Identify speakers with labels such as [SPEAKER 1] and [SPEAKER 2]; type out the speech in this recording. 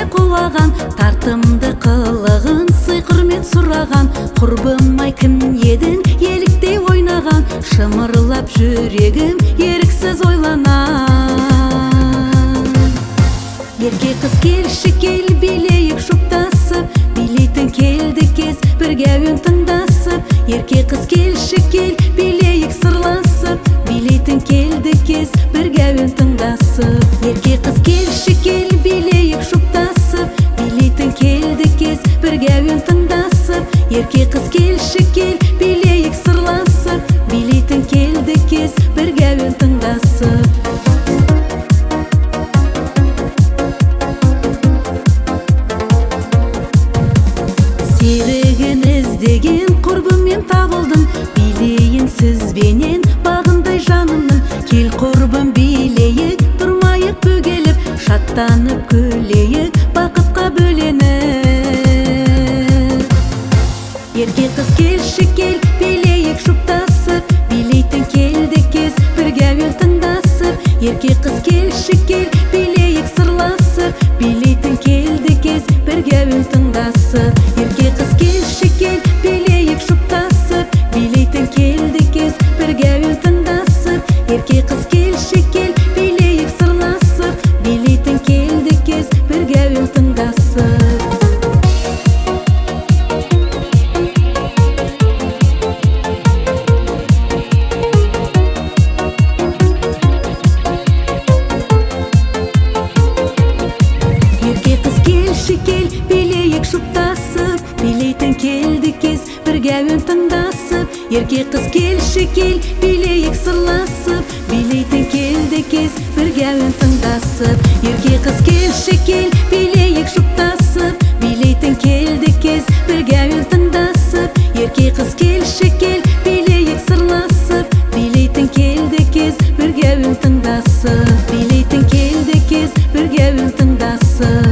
[SPEAKER 1] кулаган, тартымды кылыгын сый курмет сураган. Курбым ай ким едің, еліктей ойнаган, шымырлап жүрегім еріксіз ойланан. Ерке кыз келші кел, билейік шуптасып, билейтін келді кез, бірге үн тыңдасып. Ерке кыз келші кел, билейік сырласып, билейтін келді кез, бірге үн тыңдасып. Ерке кыз келші кел, билейік шуптасып, билейтін келді кез, бірге үн тыңдасып. Ерке кыз келші кел, билейік сырласып, билейтін келді кез, бірге үн тыңдасып. Серігін іздеген құрбыммен табылдым, билейін сізбенен бағындай жанымның. Кел құрбым билейік, тұрмайық бөгеліп, шаттанып күлейік, бақытқа бөленіп. Ерке қыз келші кел, билейік шуптасып, билейтін келді кез, бірге үн тыңдасып. Ерке қыз келші кел, билейік сырласып, билейтін келді кез, бірге үн тыңдасып. Ерке қыз келші кел, билейік шуптасып, билейтін келді кез, бірге үн тыңдасып. Ерке қыз келші кел, билейік сырласып, билейтін келді кез, бірге үн тыңдасып. Ерке қыз келші кел, билейік шуптасып, билейтін келді кез, бірге үн тыңдасып. Ерке қыз келші кел, билейік сырласып, билейтін келді кез, бірге үн тыңдасып. Ерке қыз келші кел, билейік шуптасып, билейтін келді кез, бірге үн тыңдасып. Ерке қыз келші кел, билейік сырласып, билейтін келді кез, бірге үн тыңдасып. Билейтін келді кез, бірге үн тыңдасып.